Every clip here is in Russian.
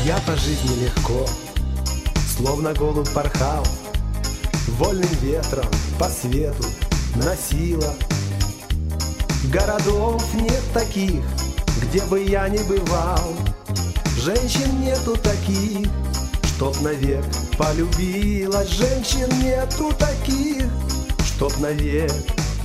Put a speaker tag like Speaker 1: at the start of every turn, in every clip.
Speaker 1: Я по жизни легко, словно голубь порхал, вольным ветром по свету носила. Городов нет таких, где бы я ни бывал, женщин нету таких, чтоб навек полюбилась. Женщин нету таких, чтоб навек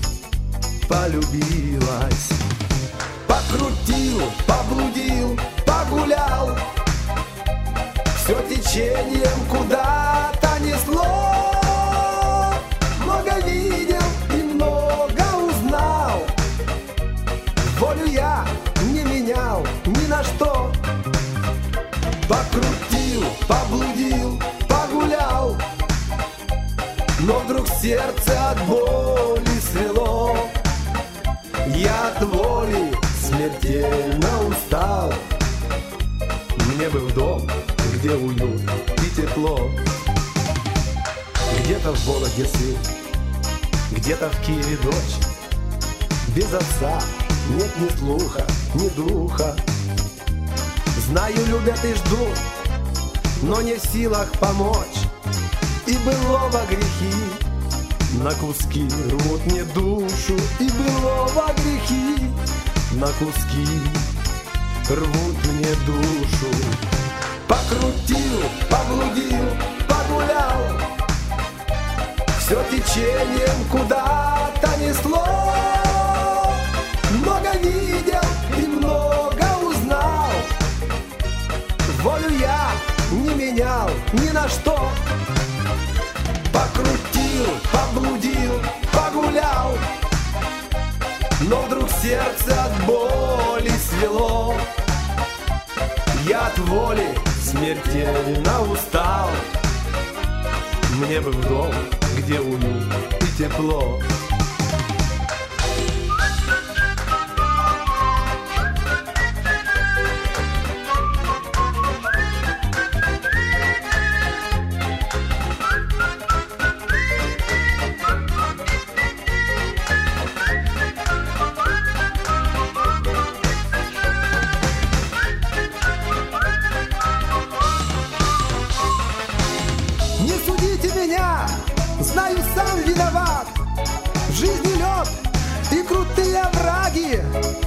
Speaker 1: полюбилась. Покрутил, поблудил, погулял, все течением куда-то несло. Много видел и много узнал, волю я не менял ни на что. Покрутил, поблудил, погулял, но вдруг сердце от боли свело. Я от воли смертельно устал. Мне бы в дом, где уют и тепло. Где-то в Вологде сын, где-то в Киеве дочь. Без отца нет ни слуха, ни духа. Знаю, любят и ждут, но не в силах помочь. И былого грехи на куски рвут мне душу. И былого грехи на куски рвут мне душу. Покрутил, поблудил, погулял, все течением куда-то несло. Много видел и много узнал, волю я не менял ни на что. Покрутил, поблудил, погулял, но вдруг сердце от боли свело. Я от воли смертельно устал. Мне бы в дом, где уют и тепло. Не судите меня, знаю, сам виноват. В жизни лед и крутые овраги,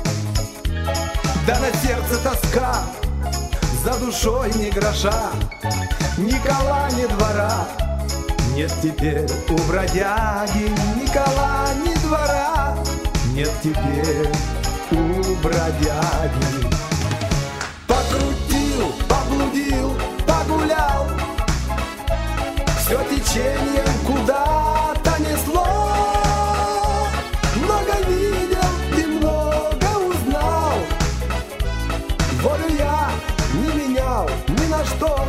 Speaker 1: да на сердце тоска, за душой ни гроша, ни кола, ни двора. Нет теперь у бродяги ни кола, ни двора. Нет теперь у бродяги. Покрутил, поблудил, погулял, все течением куда-то несло. Много видел и много узнал, волю я не менял ни на что.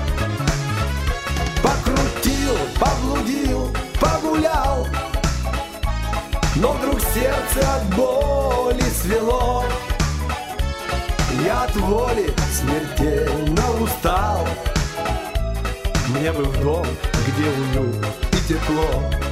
Speaker 1: Покрутил, поблудил, погулял, но вдруг сердце от боли свело. Я от воли смертельно устал. Мне бы в дом, где уют и тепло.